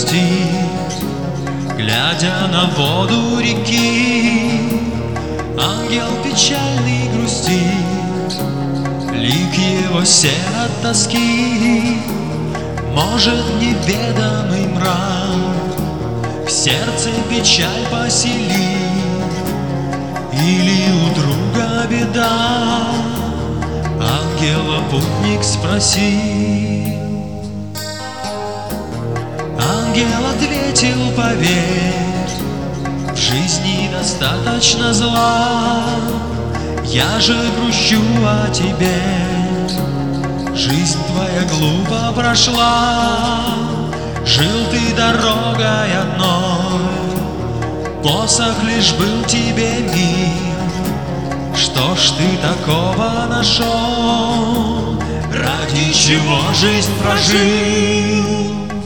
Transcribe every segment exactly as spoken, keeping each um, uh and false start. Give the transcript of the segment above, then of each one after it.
грустит, глядя на воду реки. Ангел печальный грустит, лик его сер от тоски. Может, неведомый мрак в сердце печаль поселит, или у друга беда? Ангела путник спросил. Ангел ответил: поверь, в жизни достаточно зла. Я же грущу о тебе, жизнь твоя глупо прошла. Жил ты дорогой одной, посох лишь был тебе мил. Что ж ты такого нашел, ради чего жизнь прожил?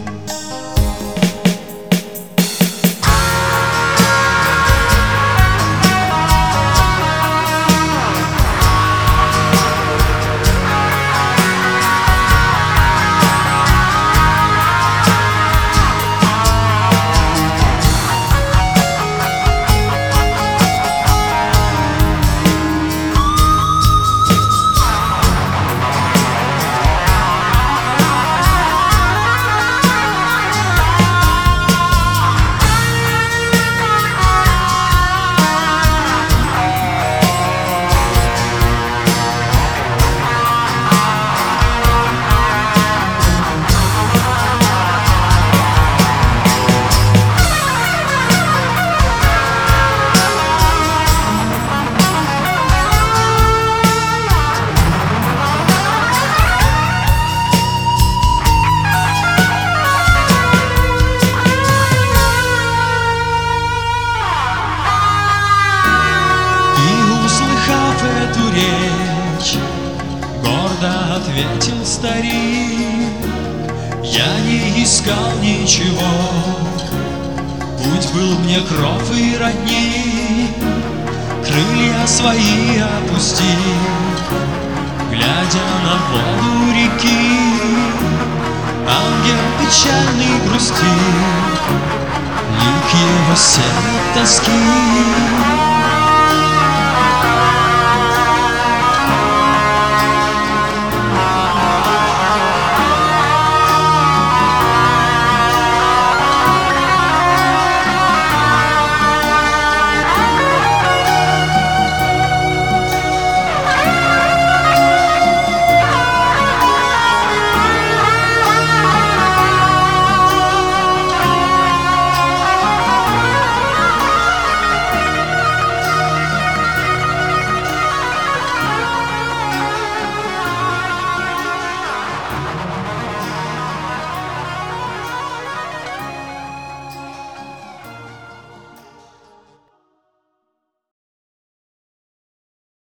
Эту речь гордо ответил старик: я не искал ничего, путь был мне кров и родни. Крылья свои опустил, глядя на воду реки. Ангел печальный грустит, лик его сер от тоски.